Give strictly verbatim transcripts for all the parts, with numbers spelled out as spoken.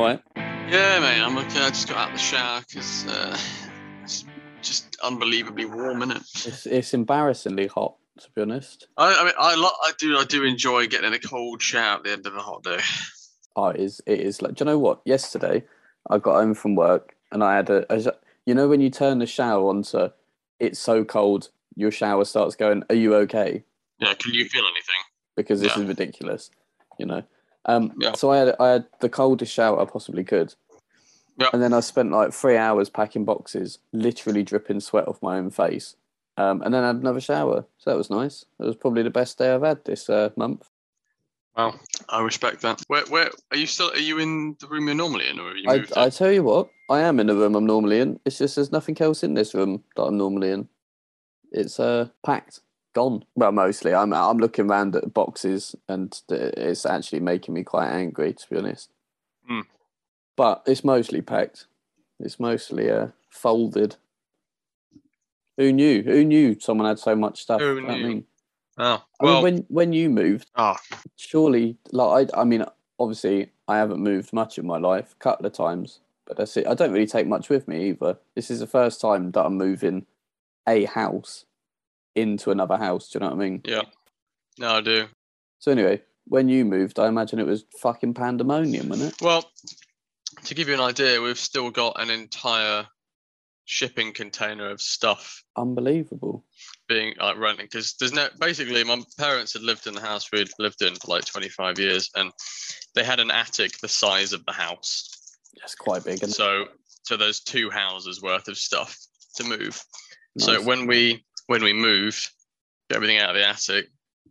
all right? Yeah, mate. I'm okay. I just got out of the shower because uh, it's just unbelievably warm, isn't it? It's it's embarrassingly hot, to be honest. I, I mean, I, lo- I do, I do enjoy getting in a cold shower at the end of a hot day. Oh, it is. It is like. Do you know what? Yesterday, I got home from work and I had a, a. You know when you turn the shower on to, it's so cold. Your shower starts going. Are you okay? Yeah. Can you feel anything? Because this Yeah. is ridiculous. You know. Um. Yeah. So I had I had the coldest shower I possibly could. Yeah. And then I spent like three hours packing boxes, literally dripping sweat off my own face. Um, and then I had another shower. So that was nice. It was probably the best day I've had this uh, month. Wow, I respect that. Where, where are you still? Are you in the room you're normally in, or have you I, moved? I it? tell you what, I am in the room I'm normally in. It's just there's nothing else in this room that I'm normally in. It's uh packed, gone. Well, mostly. I'm I'm looking around at boxes, and it's actually making me quite angry, to be honest. Hmm. But it's mostly packed. It's mostly uh folded. Who knew? Who knew someone had so much stuff? Who Do you know what I knew? mean? Oh, I mean, well. when when you moved, Oh, surely, like I, I mean, obviously, I haven't moved much in my life, a couple of times, but that's it. I don't really take much with me either. This is the first time that I'm moving a house into another house. Do you know what I mean? yeah. No, I do. So anyway, when you moved, I imagine it was fucking pandemonium, wasn't it? Well, to give you an idea, we've still got an entire shipping container of stuff Unbelievable. being like running because there's no basically my parents had lived in the house we'd lived in for like twenty-five years and they had an attic the size of the house. That's quite big. Isn't it? So so there's two houses worth of stuff to move. Nice. So when we when we moved everything out of the attic,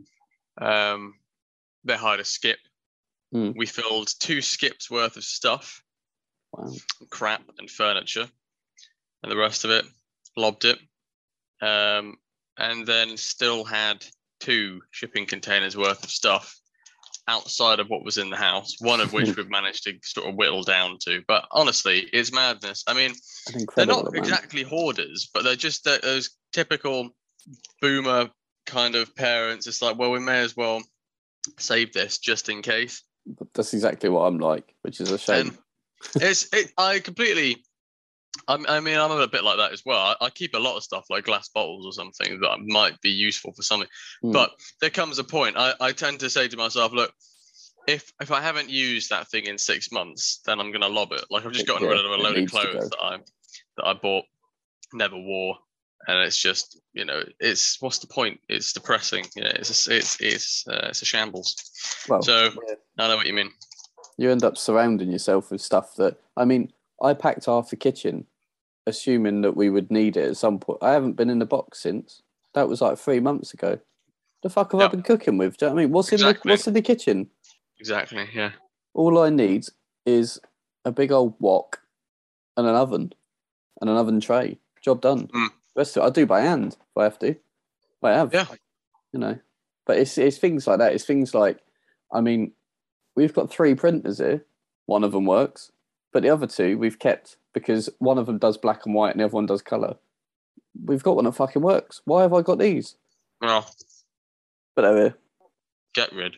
um, they hired a skip. Mm. We filled two skips worth of stuff, Wow. crap and furniture, and the rest of it, lobbed it. Um, and then still had two shipping containers worth of stuff outside of what was in the house, one of which we've managed to sort of whittle down to. But honestly, it's madness. I mean, they're not amount. exactly hoarders, but they're just those typical boomer kind of parents. It's like, well, we may as well save this just in case. That's exactly what I'm like, which is a shame. And it's, it, I completely... I mean, I'm a bit like that as well. I, I keep a lot of stuff like glass bottles or something that might be useful for something. Mm. But there comes a point, I, I tend to say to myself, look, if if I haven't used that thing in six months, then I'm going to lob it. Like I've just gotten yeah, rid of a load of clothes that I that I bought, never wore. And it's just, you know, it's, what's the point? It's depressing. You know, it's a, it's, it's, uh, it's a shambles. Well, so yeah. I know what you mean. You end up surrounding yourself with stuff that, I mean, I packed half the kitchen, assuming that we would need it at some point. I haven't been in the box since. That was like three months ago. The fuck have yep. I been cooking with? Do you know what I mean? What's exactly. in the What's in the kitchen? Exactly. Yeah. All I need is a big old wok and an oven and an oven tray. Job done. Mm. The rest of it I do by hand if I have to. I have. Yeah. You know, but it's it's things like that. It's things like, I mean, we've got three printers here. One of them works. But the other two we've kept because one of them does black and white and the other one does colour. We've got one that fucking works. Why have I got these? Well, but they're here. Get rid.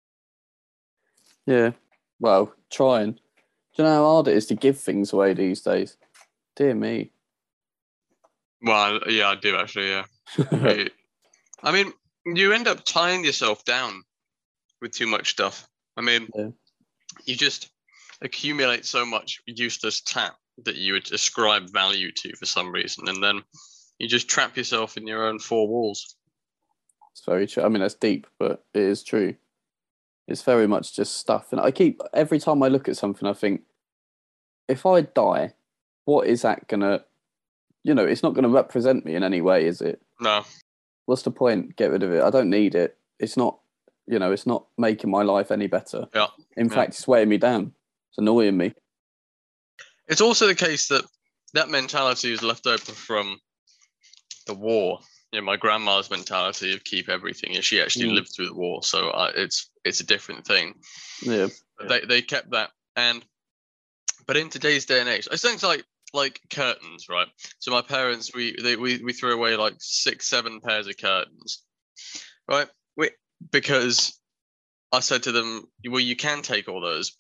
Yeah. Well, trying. Do you know how hard it is to give things away these days? Dear me. Well, yeah, I do actually, yeah. I mean, you end up tying yourself down with too much stuff. I mean, yeah. you just... accumulate so much useless tap that you would ascribe value to for some reason, and then you just trap yourself in your own four walls. It's very true. I mean, that's deep, but it is true. It's very much just stuff. And I keep, every time I look at something, I think, if I die, what is that going to, you know, it's not going to represent me in any way, is it? No. What's the point? Get rid of it. I don't need it. It's not, you know, it's not making my life any better. Yeah. In yeah. fact, it's weighing me down. It's annoying me. It's also the case that that mentality is left over from the war. You know, my grandma's mentality of keep everything. You know, she actually mm. lived through the war, so uh, it's it's a different thing. Yeah, they they kept that, and but in today's day and age, it's things like like curtains, right? So my parents, we they we we threw away like six, seven pairs of curtains, right? We because I said to them, well, you can take all those, but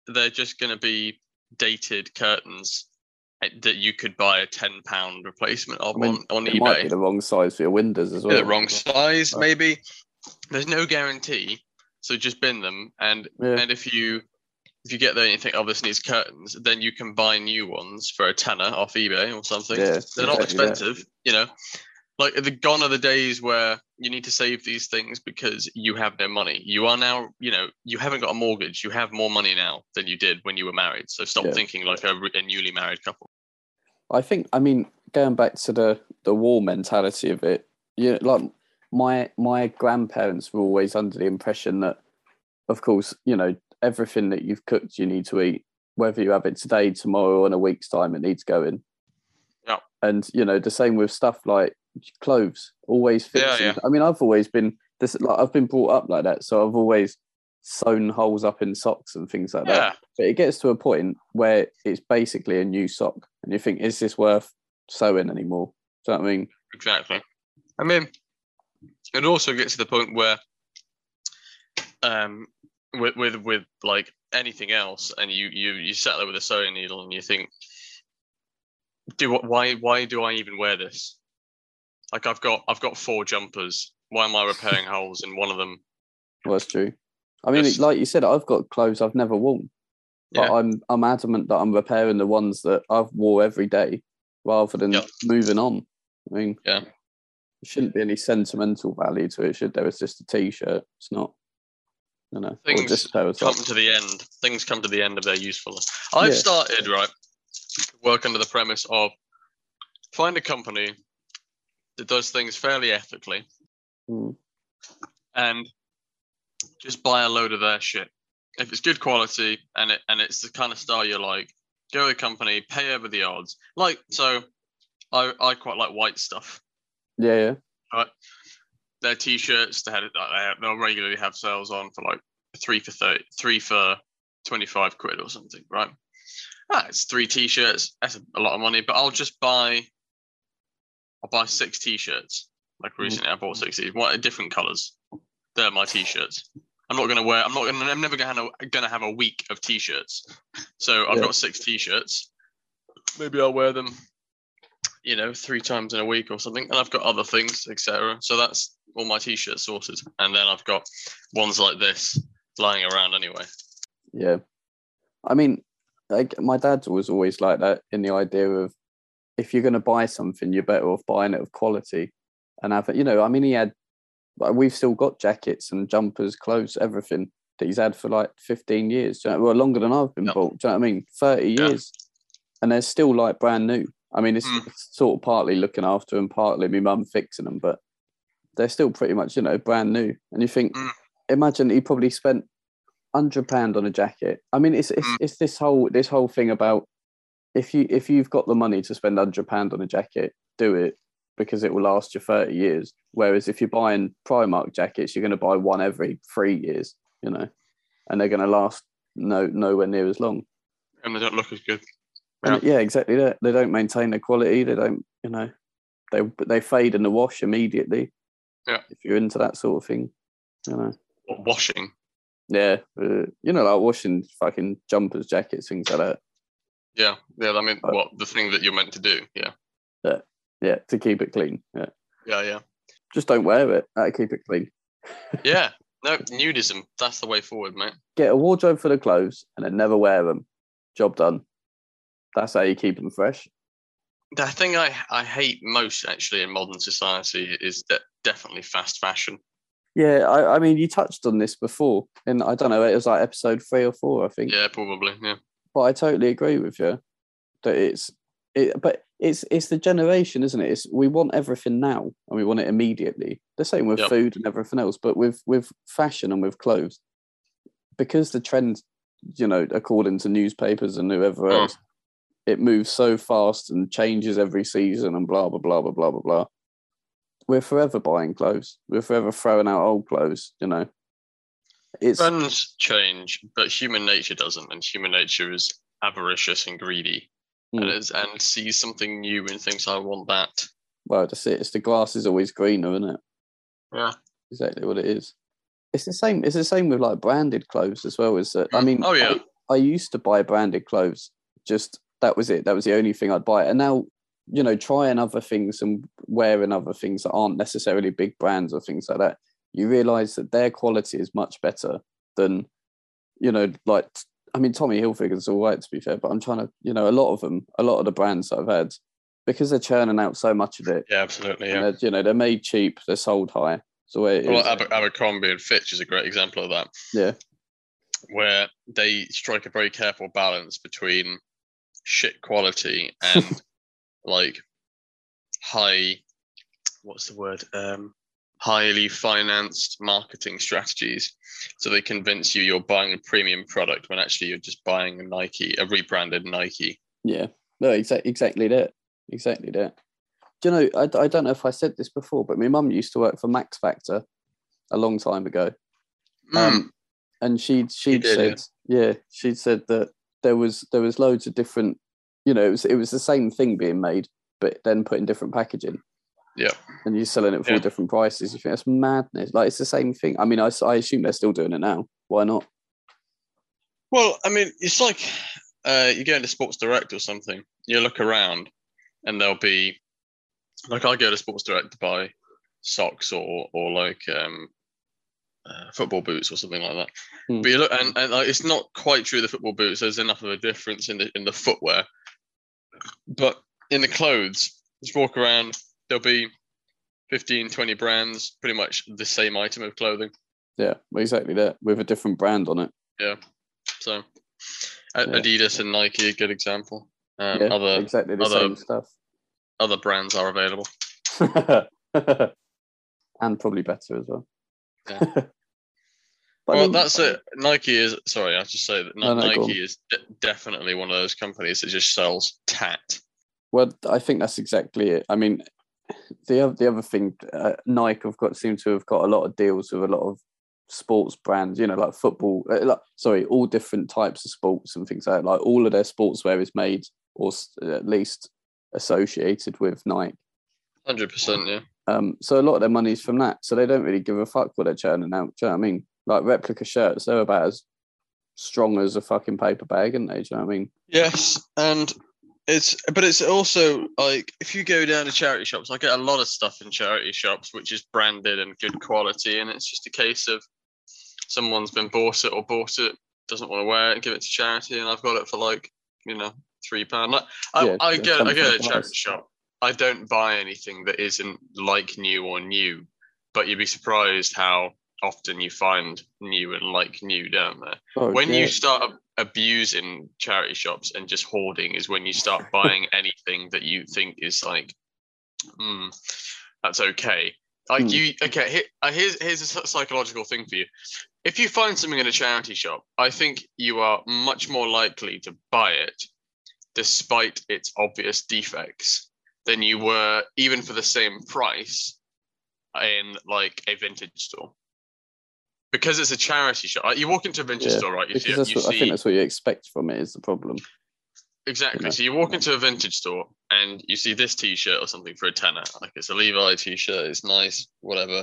they're just going to be dated curtains that you could buy a ten pound replacement of I mean, on, on it eBay. It might be the wrong size for your windows as well. The wrong size, right. Maybe. There's no guarantee, so just bin them. And yeah. and if you if you get there and you think, oh, this needs curtains, then you can buy new ones for a tenner off eBay or something. Yeah, They're not exactly expensive, that. you know. Like, the gone are the days where you need to save these things because you have no money. You are now, you know, you haven't got a mortgage. You have more money now than you did when you were married. So stop yeah. thinking like a, a newly married couple. I think, I mean, going back to the, the war mentality of it, you know, like my my grandparents were always under the impression that, of course, you know, everything that you've cooked, you need to eat, whether you have it today, tomorrow, or in a week's time, it needs going. Yeah. And, you know, the same with stuff like clothes, always fixing. Yeah, yeah. I mean, I've always been this. Like, I've been brought up like that, so I've always sewn holes up in socks and things like yeah. that. But it gets to a point where it's basically a new sock, and you think, is this worth sewing anymore? Do you know what I mean? Exactly. I mean, it also gets to the point where, um, with with with like anything else, and you you you sat there with a sewing needle, and you think, do what? Why why do I even wear this? Like, I've got I've got four jumpers. Why am I repairing holes in one of them? Well, that's true. I mean, Just, like you said, I've got clothes I've never worn, but yeah. I'm I'm adamant that I'm repairing the ones that I've wore every day, rather than yep. moving on. I mean, yeah, there shouldn't be any sentimental value to it, should there? It's just a t-shirt. It's not, you know. Things or just come to the end. Things come to the end of their usefulness. I've yeah. started right work under the premise of find a company that does things fairly ethically, mm. and just buy a load of their shit. If it's good quality and it and it's the kind of style you like, go to the company, pay over the odds. Like, so, I I quite like white stuff. Yeah, yeah. Right. Their t-shirts, they had they'll regularly have sales on for like three for thirty, three for twenty-five quid or something, right? Ah, it's three t-shirts. That's a, a lot of money, but I'll just buy. I'll buy six t-shirts. Like recently, I bought six. What different colours? They're my t-shirts. I'm not gonna wear. I'm not gonna. I'm never gonna have a, gonna have a week of t-shirts. So I've yeah. got six t-shirts. Maybe I'll wear them, you know, three times in a week or something. And I've got other things, et cetera. So that's all my t-shirts sorted. And then I've got ones like this lying around anyway. Yeah, I mean, like my dad was always like that in the idea of, if you're going to buy something, you're better off buying it of quality and have it. You know, I mean, he had, we've still got jackets and jumpers, clothes, everything that he's had for like fifteen years. Do you know, well, longer than I've been yep. bought. Do you know what I mean? thirty yeah. years. And they're still like brand new. I mean, it's mm. sort of partly looking after them, partly my mum fixing them, but they're still pretty much, you know, brand new. And you think, mm. imagine he probably spent one hundred pounds on a jacket. I mean, it's it's, mm. it's this whole this whole thing about, If you if you've got the money to spend one hundred pounds on a jacket, do it, because it will last you thirty years. Whereas if you're buying Primark jackets, you're going to buy one every three years, you know, and they're going to last no nowhere near as long. And they don't look as good. Yeah, and, yeah exactly that. They don't maintain their quality. They don't, you know, they they fade in the wash immediately. Yeah. If you're into that sort of thing, you know. What, washing? Yeah. Uh, you know, like washing fucking jumpers, jackets, things like that. Yeah, yeah. I mean, what the thing that you're meant to do? Yeah, yeah, yeah. To keep it clean. Yeah, yeah, yeah. Just don't wear it. That'll keep it clean. Yeah, no nudism. That's the way forward, mate. Get a wardrobe full of clothes and then never wear them. Job done. That's how you keep them fresh. The thing I I hate most actually in modern society is that definitely fast fashion. Yeah, I, I mean, you touched on this before, and I don't know, it was like episode three or four, I think. Yeah, probably. Yeah. But I totally agree with you that it's it, but it's it's the generation, isn't it? It's, we want everything now and we want it immediately. The same with yep. food and everything else, but with with fashion and with clothes, because the trend, you know, according to newspapers and whoever else, mm. it moves so fast and changes every season and blah blah blah blah blah blah blah. We're forever buying clothes. We're forever throwing out old clothes. You know. It's, Trends change, but human nature doesn't, and human nature is avaricious and greedy, mm. and is, and sees something new and thinks, "I want that." Well, that's it. It's the grass is always greener, isn't it? Yeah, exactly what it is. It's the same. It's the same with like branded clothes as well. Is that? I mean, oh yeah. I used to buy branded clothes. Just that was it. That was the only thing I'd buy. And now, you know, trying other things and wearing other things that aren't necessarily big brands or things like that, you realise that their quality is much better than, you know, like, I mean, Tommy Hilfiger's all right, to be fair, but I'm trying to, you know, a lot of them, a lot of the brands that I've had, because they're churning out so much of it. Yeah, absolutely. Yeah. And you know, they're made cheap, they're sold high. So it is. Well, Aber- Abercrombie and Fitch is a great example of that. Yeah. Where they strike a very careful balance between shit quality and like high, what's the word? Um, highly financed marketing strategies. So they convince you you're buying a premium product when actually you're just buying a Nike, a rebranded Nike. Yeah, no, exactly, exactly that, exactly that. Do you know? I, I don't know if I said this before, but my mum used to work for Max Factor a long time ago, Mm. um, and she'd she'd did, said, yeah, she'd said that there was there was loads of different, you know, it was it was the same thing being made, but then put in different packaging. Yeah. And you're selling it for yeah. different prices. You think that's madness. Like, it's the same thing. I mean, I, I assume they're still doing it now. Why not? Well, I mean, it's like uh, you go into Sports Direct or something, you look around and there'll be, like I go to Sports Direct to buy socks or or like um, uh, football boots or something like that. Hmm. But you look, and, and like, it's not quite true the football boots. There's enough of a difference in the in the footwear. But in the clothes, just walk around, there'll be fifteen, twenty brands, pretty much the same item of clothing. Yeah, exactly that, with a different brand on it. Yeah. So Yeah. Adidas and Nike, a good example. Um, Yeah, other exactly the other, same stuff. Other brands are available. And probably better as well. Yeah. But well, I mean, that's it. Nike is, sorry, I'll just say that No, no, go on. Nike is de- definitely one of those companies that just sells tat. Well, I think that's exactly it. I mean, the other, the other thing, uh, Nike have got seem to have got a lot of deals with a lot of sports brands, you know, like football, uh, like, sorry, all different types of sports and things like that. Like, all of their sportswear is made or s- at least associated with Nike. one hundred percent, yeah. Um, so a lot of their money's from that. So they don't really give a fuck what they're churning out. Do you know what I mean? Like, replica shirts, they're about as strong as a fucking paper bag, aren't they? Do you know what I mean? Yes, and it's, but it's also like, if you go down to charity shops, I get a lot of stuff in charity shops which is branded and good quality, and it's just a case of someone's been bought it or bought it, doesn't want to wear it and give it to charity, and I've got it for like, you know, three pound. Like, I, Yeah, I yeah, get I something get a like charity that. shop. I don't buy anything that isn't like new or new, but you'd be surprised how often you find new and like new down there. Oh, when yeah. you start ab- abusing charity shops and just hoarding is when you start buying anything that you think is like, hmm, that's okay. Like Hmm. you, okay, here, uh, here's here's a psy- psychological thing for you. If you find something in a charity shop, I think you are much more likely to buy it, despite its obvious defects, than you were even for the same price in like a vintage store. Because it's a charity shop. Like, you walk into a vintage Yeah, store, right? You because see, that's you what, see I think that's what you expect from it is the problem. exactly. you know. So you walk into a vintage store and you see this T-shirt or something for a tenner. Like, it's a Levi T-shirt. It's nice, whatever.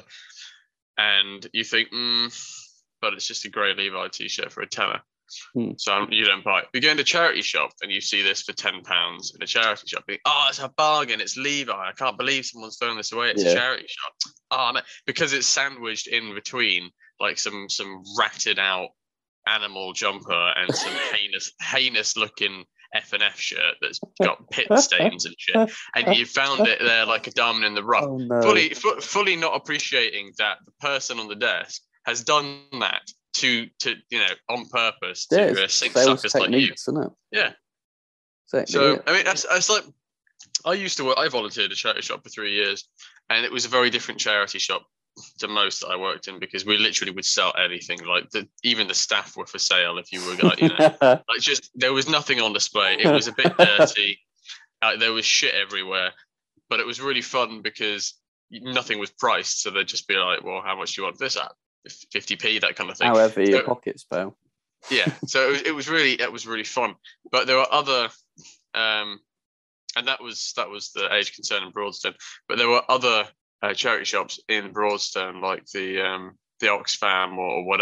And you think, mm, but it's just a grey Levi T-shirt for a tenner. Hmm. So you don't buy it. You go into a charity shop and you see this for ten pounds in a charity shop. You think, oh, it's a bargain. It's Levi. I can't believe someone's throwing this away. It's Yeah. a charity shop. Oh, no. Because it's sandwiched in between like some some ratted out animal jumper and some heinous heinous looking F and F shirt that's got pit stains and shit. And you found it there like a diamond in the rough. Oh, no. Fully, fu- fully not appreciating that the person on the desk has done that to, to you know, on purpose to Yeah, uh, it's sink sales suckers like you. techniques, isn't it? Yeah. Exactly. So, it. I mean, that's, that's like, I used to work, I volunteered at a charity shop for three years, and it was a very different charity shop to most that I worked in, because we literally would sell anything. Like, the, even the staff were for sale if you were, like, you know, like, just, there was nothing on display. It was a bit dirty. Uh, there was shit everywhere, but it was really fun because nothing was priced. So they'd just be like, well, how much do you want this at? fifty p, that kind of thing. However, your So- pockets pal. yeah, so it was, it was really it was really fun. But there were other, um, and that was that was the Age Concern in Broadstone. But there were other uh, charity shops in Broadstone, like the um, the Oxfam or, or whatever,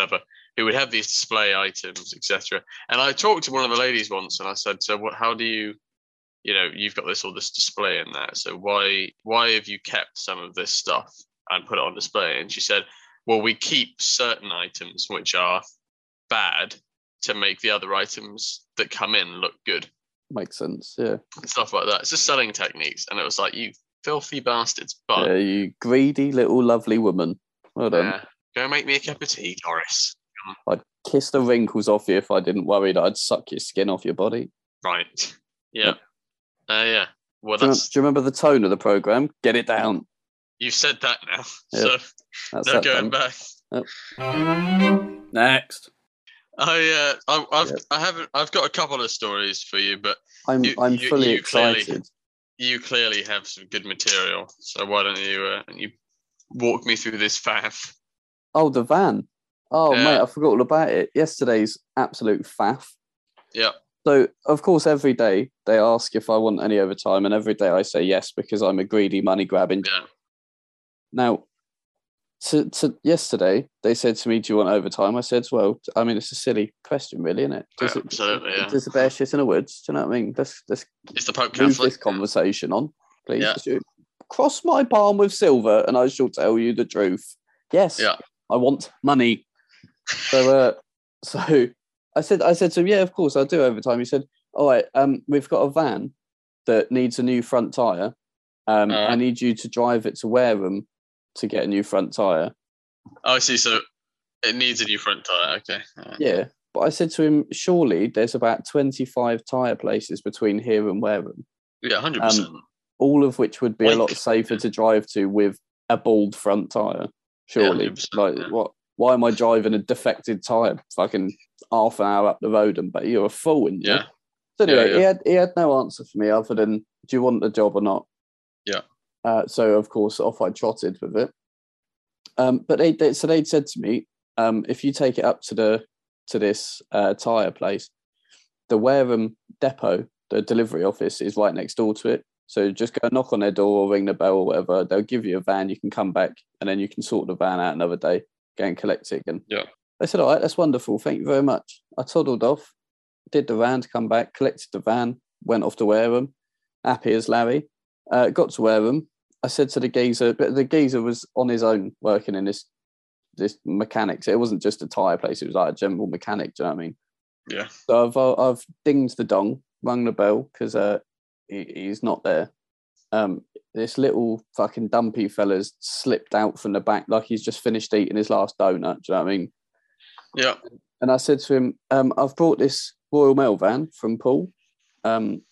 who would have these display items, et cetera. And I talked to one of the ladies once, and I said, "So, what? How do you, you know, you've got this all this display in there. So why why have you kept some of this stuff and put it on display?" And she said, "Well, we keep certain items which are bad to make the other items that come in look good." Makes sense, yeah. And stuff like that. It's just selling techniques. And it was like, you filthy bastards. But yeah, you greedy little lovely woman. Well done. uh, go make me a cup of tea, Doris. I'd kiss the wrinkles off you if I didn't worry that I'd suck your skin off your body. Right. Yeah. Yep. Uh, yeah. Well, Do you, that's do you remember the tone of the programme? Get it down. you've said that now. Yep. So That's no that going done. back. Yep. Next. I uh, I, I've Yep. I haven't I've got a couple of stories for you, but I'm You- I'm you- fully you clearly- excited. you clearly have some good material. So why don't you uh, you walk me through this faff? Oh, the van. Oh, Yeah. mate, I forgot all about it. Yesterday's absolute faff. Yeah. So, of course, every day they ask if I want any overtime, and every day I say yes because I'm a greedy, money grabbing. Yeah. Now, to, to yesterday, they said to me, "Do you want overtime?" I said, "Well, I mean, it's a silly question, really, isn't it? Does Yeah, it absolutely, yeah. Does the bear shit in the woods? Do you know what I mean? Let's let's It's the Pope move Catholic. this conversation on, please. Yeah. You cross my palm with silver, and I shall tell you the truth. Yes, Yeah. I want money." So, uh, so I said, I said to him, "Yeah, of course, I'll do overtime." He said, "All right, um, we've got a van that needs a new front tire. Um, Uh. I need you to drive it to Wareham to get a new front tire." Oh, I see. So it needs a new front tire. Okay. Uh, Yeah, but I said to him, "Surely there's about twenty-five tire places between here and Wareham, Yeah. Hundred percent. all of which would be a lot Like- safer to drive to with a bald front tire. Surely, one hundred percent, like yeah. what? Why am I driving a defected tire fucking half an hour up the road and but you're a fool, and Yeah. So anyway, Yeah, yeah. he had he had no answer for me other than, "Do you want the job or not?" Yeah. Uh, so of course, off I trotted with it. Um, but they, they so they'd said to me, um, "If you take it up to the to this uh, tire place, the Wareham depot, the delivery office, is right next door to it. So just go knock on their door or ring the bell or whatever. They'll give you a van. You can come back and then you can sort the van out another day, go and collect it again." Yeah. I said, "All right, that's wonderful. Thank you very much." I toddled off, did the van to come back, collected the van, went off to Wareham, happy as Larry. Uh, got to Wareham. I said to the geezer, but the geezer was on his own working in this this mechanics. It wasn't just a tyre place. It was like a general mechanic. Do you know what I mean? Yeah. So I've uh, I've dinged the dong, rung the bell because uh, he, he's not there. Um, this little fucking dumpy fella's slipped out from the back like he's just finished eating his last donut. Do you know what I mean? Yeah. And I said to him, um, "I've brought this Royal Mail van from Paul. Um,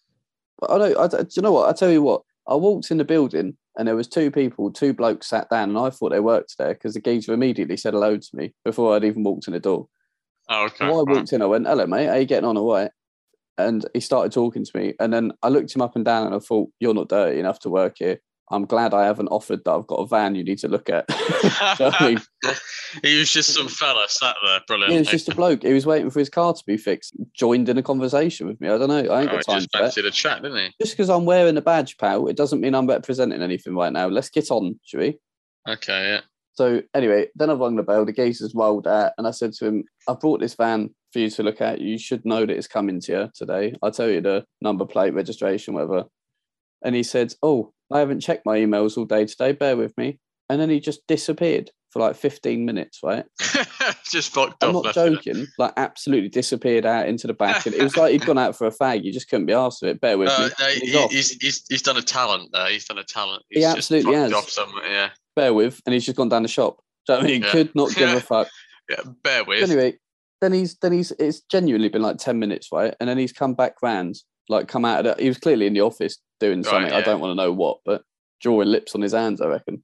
but I don't. I, don't- do you know what? I tell you what. I walked in the building and there was two people, two blokes sat down, and I thought they worked there because the geezer immediately said hello to me before I'd even walked in the door. Oh, okay. So I right. walked in, I went, "Hello, mate. How you getting on? All right?" And he started talking to me, and then I looked him up and down, and I thought, "You're not dirty enough to work here. I'm glad I haven't offered that I've got a van you need to look at." Do you know what I mean? He was just some fella sat there. Brilliant. He was just a bloke. He was waiting for his car to be fixed. Joined in a conversation with me. I don't know. I ain't Oh, got he time just for that. fancied a chat, didn't he? Just because I'm wearing a badge, pal, it doesn't mean I'm representing anything right now. Let's get on, shall we? Okay, yeah. So anyway, then I rung the bell. The geezer's rolled out, and I said to him, "I've brought this van for you to look at. You should know that it's coming to you today. I'll tell you the number plate, registration, whatever." And he said, "Oh, I haven't checked my emails all day today. Bear with me." And then he just disappeared for like fifteen minutes, right? Just fucked I'm off. not left with it. joking. Like, absolutely disappeared out into the back. And it was like he'd gone out for a fag. You just couldn't be asked with it. Bear with Uh, me. no, And he's he, off. he's, he's he's done a talent there. He's done a talent. He He's absolutely just fucked has. off somewhere. Yeah, Bear with. And he's just gone down the shop. Do you know what I mean? He Yeah. could not give Yeah. a fuck. yeah. Bear with. Anyway, then he's then he's it's genuinely been like ten minutes, right? And then he's come back round, like come out of the, he was clearly in the office doing Right, something. I yeah. don't want to know what, but drawing lips on his hands, I reckon.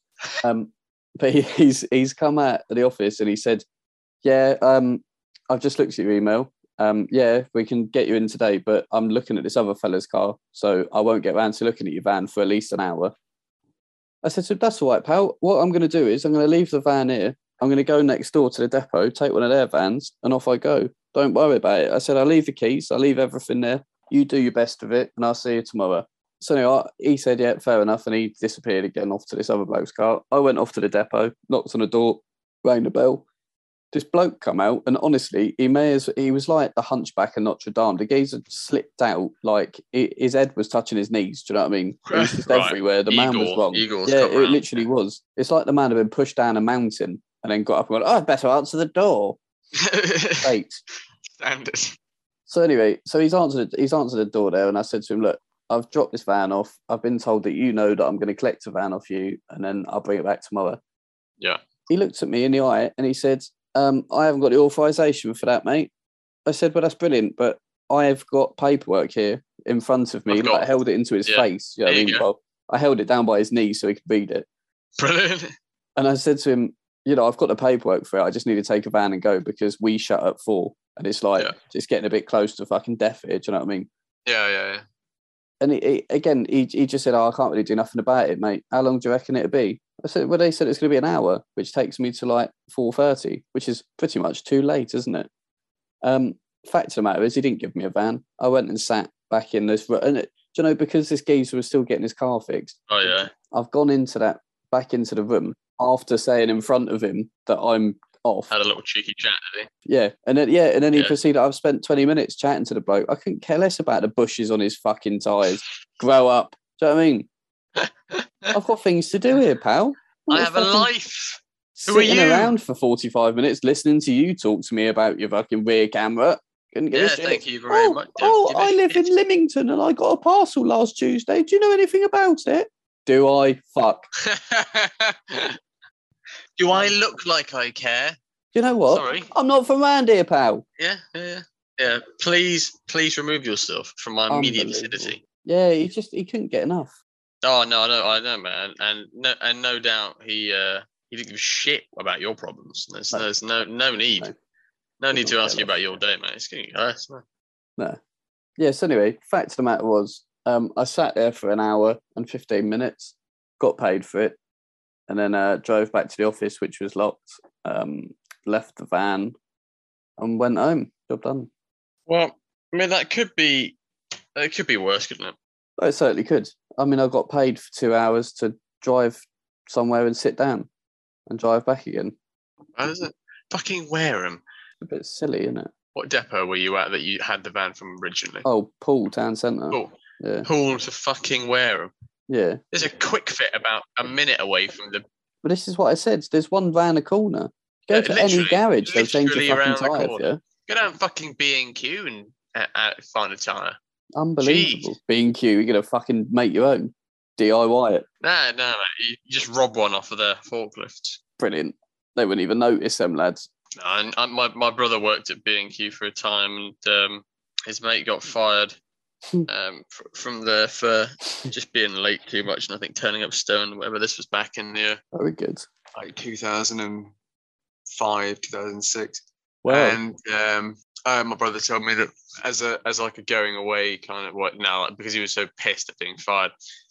Um, but he, he's he's come out of the office and he said, "Yeah, um, I've just looked at your email. Um, yeah, we can get you in today, but I'm looking at this other fella's car, so I won't get round to looking at your van for at least an hour." I said, "So that's all right, pal. What I'm going to do is I'm going to leave the van here. I'm going to go next door to the depot, take one of their vans, and off I go. Don't worry about it." I said, "I'll leave the keys. I'll leave everything there. You do your best of it, and I'll see you tomorrow." So anyway, he said, "Yeah, fair enough," and he disappeared again off to this other bloke's car. I went off to the depot, knocked on the door, rang the bell. this bloke come out, and honestly, he may as he was like the Hunchback of Notre Dame. The geezer slipped out like it, his head was touching his knees. Do you know what I mean? It was just Right. everywhere. The man was Igor- wrong. Igor's yeah, come it round. literally was. It's like the man had been pushed down a mountain and then got up and went, "Oh, I'd better answer the door." Right. Standard. So anyway, so he's answered he's answered the door there, and I said to him, "Look, I've dropped this van off. I've been told that you know that I'm going to collect the van off you, and then I'll bring it back tomorrow." Yeah. He looked at me in the eye and he said, um, "I haven't got the authorization for that, mate." I said, "Well, that's brilliant, but I've got paperwork here in front of me." I've got- like, I held it into his Yeah. face. You know what I There mean? you go. Well, I held it down by his knee so he could read it. Brilliant. And I said to him, "You know, I've got the paperwork for it. I just need to take a van and go because we shut at four, and it's like Yeah. it's getting a bit close to fucking death here." Do you know what I mean? Yeah, yeah, yeah. And he, he, again, he, he just said, "Oh, I can't really do nothing about it, mate. How long do you reckon it'd be?" I said, "Well, they said it's going to be an hour, which takes me to like four thirty, which is pretty much too late, isn't it?" Um, fact of the matter is, he didn't give me a van. I went and sat back in this, and it, do you know, because this geezer was still getting his car fixed. Oh, yeah. I've gone into that back into the room after saying in front of him that I'm off. Had a little cheeky chat, did Yeah, and then yeah, and then he Yeah. proceeded. I've spent twenty minutes chatting to the bloke. I couldn't care less about the bushes on his fucking tires. Grow up. Do you know what I mean? he? I've got things to do here, pal. I'm I not have a fucking life. Who are Sitting you? around for forty-five minutes listening to you talk to me about your fucking rear camera. Couldn't give Yeah, a shit. thank you very oh, much. Don't oh, give a I live shit. in Lymington and I got a parcel last Tuesday. Do you know anything about it? Do I? Fuck. Do I look like I care? Do you know what? Sorry. I'm not from around here, pal. Yeah, yeah, yeah. Yeah, please, please remove yourself from my immediate Unbelievable. vicinity. Yeah, he just he couldn't get enough. Oh no, I know, I know, man, and no, and no doubt he uh he didn't give a shit about your problems. There's No. there's no no need, No. no need to Couldn't ask care you about less. your day, man. It's getting worse. Man. No. Yeah, so anyway, fact of the matter was, um, I sat there for an hour and fifteen minutes, got paid for it, and then uh, drove back to the office, which was locked, um, left the van, and went home. Job done. Well, I mean that could be it could be worse, couldn't it? Well, it certainly could. I mean, I got paid for two hours to drive somewhere and sit down and drive back again. How is it? Fucking Wareham. A bit silly, isn't it? What depot were you at that you had the van from originally? Oh, Poole Town Centre. Oh, Yeah. Poole to fucking Wareham. Yeah. There's a quick fit about a minute away from the. But this is what I said. There's one van a corner. Go Yeah, to any literally- garage, they'll change literally your fucking around the tyre for corner. you. Go down fucking B and Q and uh, uh, find a tyre. Unbelievable. B and Q, you're going to fucking make your own. D I Y it. No, no, mate. You you just rob one off of the forklifts. Brilliant. They wouldn't even notice them lads. No, and, and my my brother worked at B and Q for a time, and um, his mate got fired um, fr- from there for just being late too much, and I think turning up stoned. Whatever. This was back in the uh, Very good. like two thousand five, two thousand six. Well, And um, uh, my brother told me that as a as like a going away kind of what now like, because he was so pissed at being fired,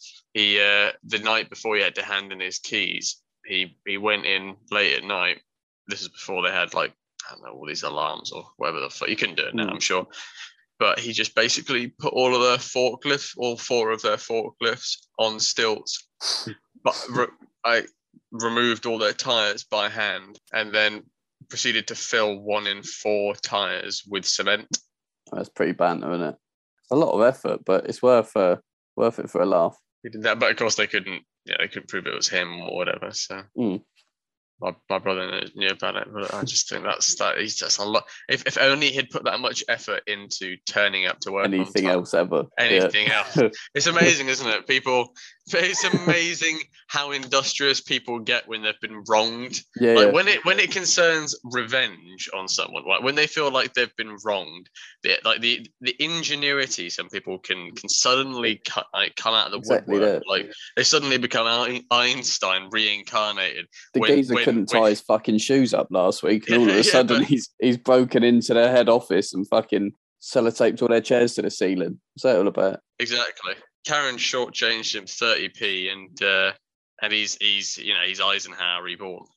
he uh, the night before he had to hand in his keys, he he went in late at night. This is before they had like I don't know all these alarms or whatever the fuck. You couldn't do it now, Mm. I'm sure. But he just basically put all of their forklifts, all four of their forklifts, on stilts. But re- I removed all their tires by hand, and then proceeded to fill one in four tires with cement. that's pretty banter, isn't it? It's a lot of effort, but it's worth uh, worth it for a laugh. He did that, but of course they couldn't. Yeah, they couldn't prove it was him or whatever. So Mm. my, my brother knew- knew about it, but I just think that's that. He's just a lot. If if only he'd put that much effort into turning up to work. on Anything time. else ever. Anything Yeah. else. It's amazing, isn't it? People, it's amazing how industrious people get when they've been wronged. yeah, Like yeah. when it when it concerns revenge on someone, like when they feel like they've been wronged, the, like the the ingenuity some people can can suddenly cut, like come out of the Exactly woodwork. that. Like they suddenly become Ein- Einstein reincarnated. The when- geezer when- couldn't when- tie his fucking shoes up last week, and all of Yeah, a sudden but- he's he's broken into their head office and fucking sellotaped all their chairs to the ceiling. What's that all about? Exactly. Karen shortchanged him thirty p, and uh, and he's he's you know he's Eisenhower reborn.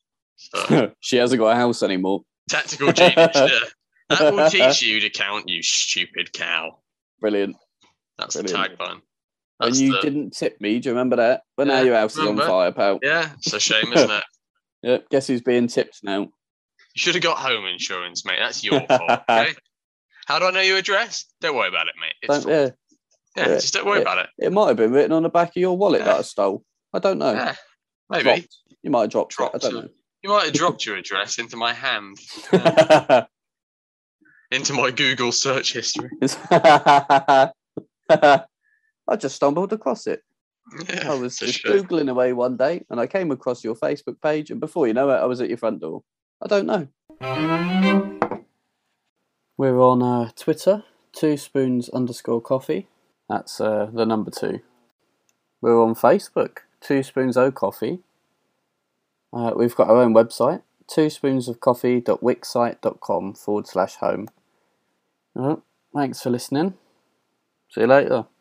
So She hasn't got a house anymore. tactical genius. Yeah. That will teach you to count, you stupid cow. Brilliant. That's Brilliant. the tagline. When That's you the- didn't tip me, do you remember that? Well, now Yeah, your house is on remember. fire, pal. Yeah, it's a shame, isn't it? Yep. Guess who's being tipped now? You should have got home insurance, mate. That's your fault. Okay. How do I know your address? Don't worry about it, mate. It's Don't, yeah. yeah, yeah, just don't worry it, about it. It might have been written on the back of your wallet Yeah. that I stole. I don't know. Yeah, maybe. Dropped. You might have dropped, dropped it. I don't a, know. You might have dropped your address into my hand. Yeah. Into my Google search history. I just stumbled across it. Yeah, I was just Googling away one day and I came across your Facebook page, and before you know it, I was at your front door. I don't know. We're on uh, Twitter, two spoons underscore coffee. That's uh, the number two. We're on Facebook, two spoons o coffee. Uh, we've got our own website, two spoons of coffee dot wixsite dot com forward slash home. Well, thanks for listening. See you later.